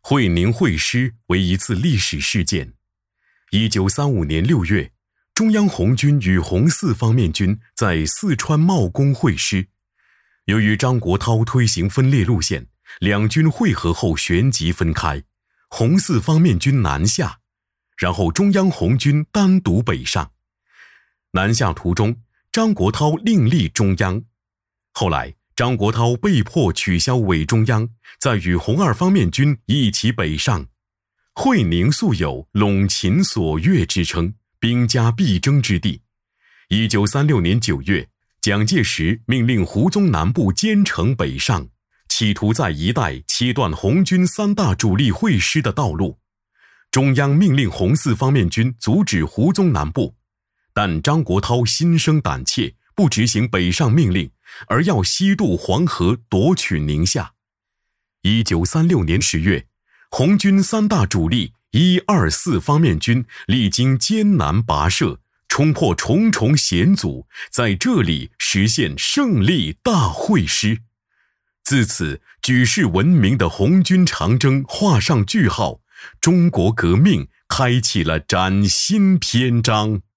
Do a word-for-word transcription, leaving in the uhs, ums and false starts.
会宁会师为一次历史事件。一九三五年六月，中央红军与红四方面军在四川茂功会师。由于张国焘推行分裂路线，两军会合后旋即分开，红四方面军南下，然后中央红军单独北上。南下途中，张国焘另立中央。后来张国焘被迫取消伪中央，再与红二方面军一起北上。会宁素有陇秦锁钥之称，兵家必争之地。一九三六年九月，蒋介石命令胡宗南部兼程北上，企图在一带切断红军三大主力会师的道路。中央命令红四方面军阻止胡宗南部，但张国焘心生胆怯，不执行北上命令，而要西渡黄河夺取宁夏。一九三六年十月，红军三大主力一二四方面军历经艰难跋涉，冲破重重险阻，在这里实现胜利大会师。自此，举世闻名的红军长征画上句号，中国革命开启了崭新篇章。